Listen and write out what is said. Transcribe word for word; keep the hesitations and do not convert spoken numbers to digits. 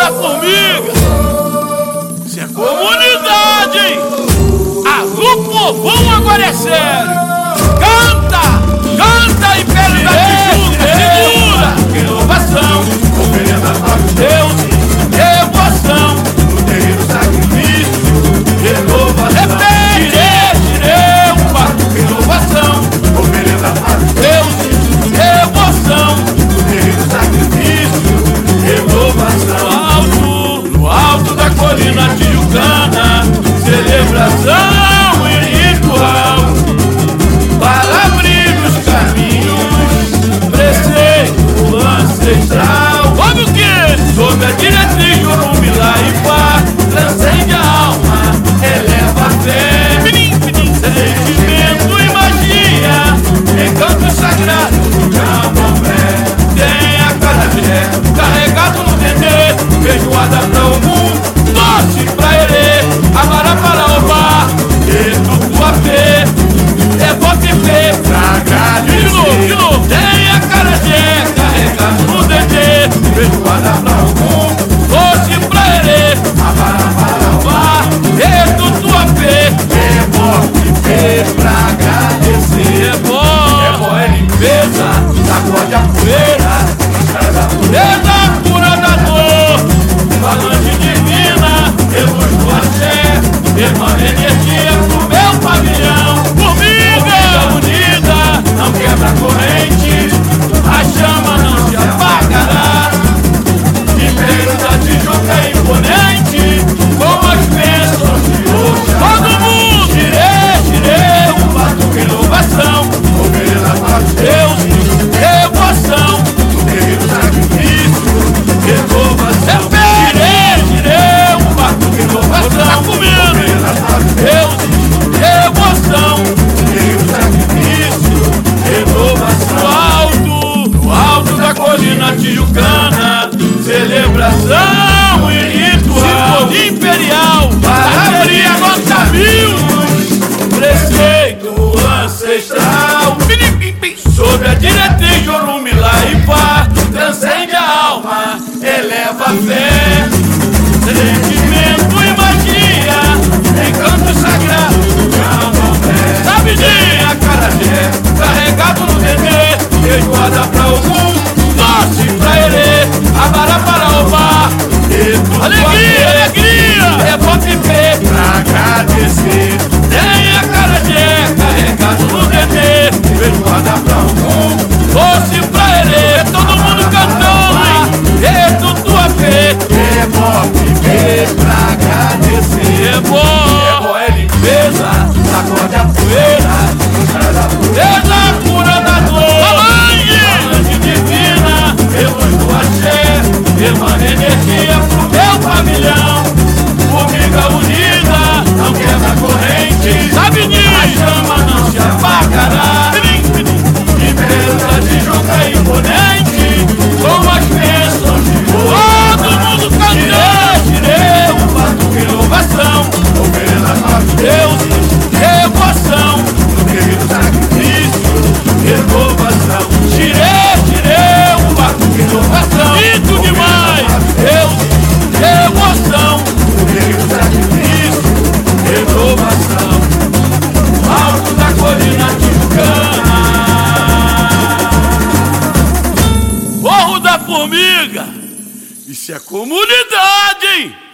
da Formiga. Isso é comunidade, hein? Alô, povão, agora é sério. Canta, canta, Império da Tijuca, segura. Renovação, oferenda para os deuses, devoção, no terreiro sacrifício, renovação. Repete, tirei um pato, renovação, oferenda para os deuses, devoção, no terreiro sacrifício, renovação. No alto, no alto da colina tijucana, celebração e ritual, para abrir os caminhos, preceito ancestral. Sabe o que? Sob a diretriz de Orumilá e Pá, transcende a alma, eleva a fé, sentimento e magia, encanto sagrado do candomblé. Tem a carajé, carregado no dendê, feijoada pra algum, doce pra erê, amara para ovar, e tucuapê, devote fé pra agradecer. De novo, de novo. Tem a carajé, carregado no dendê, feijoada pra algum, doce pra erê, amara para ovar, e tucuapê, devote fé pra agradecer. É bom, é bom, é limpeza, sacode a poeira, desde a cura da dor, falante divina, reluz do axé, emana energia pro meu pavilhão. Formiga unida, não quebra corrente, a chama não se apagará. Império da Tijuca é imponente, com as bênçãos de hoje. Todo mundo! Tirei, tirei um pato, renovação, oferenda para os deuses, devoção, no terreiro sacrifício, renovação. Tirei, tirei um pato, renovação, oferenda para os deuses, devoção, no terreiro sacrifício, renovação. No alto, no alto da colina tijucana, celebração e ritual, sinfonia imperial, para abrir a nota mil, preceito ancestral, sob a diretriz de Orumilá e Pá, transcende a alma, eleva a fé, sentimento e magia, encanto sagrado do candomblé. Sabe de a carajé, carregado no dendê, feijoada pra algum, doce pra erê, amara para ovar, alegria, alegria, é vote fé pra agradecer. Tem a carajé, carregado no dendê, feijoada pra algum, doce pra erê, todo mundo cantando, hein? É tudo a fé, é vote fé pra agradecer. É bom, é bom, é limpeza, sacode a poeira, desde a cura da dor, falante divina, reluz do axé, emana energia pro meu pavilhão. Formiga unida, não quebra corrente, sabe disso, a chama não se apagará. Império da Tijuca é imponente, com as bênçãos de ouro. Todo mundo cantando. Tirei um pato, renovação, oferenda para os deuses, devoção, no terreiro sacrifício, renovação. Tirei, tirei um pato, renovação, muito demais, deuses, devoção, no terreiro sacrifício, renovação. Alto da colina tijucana, Morro da Formiga. Isso é comunidade, hein?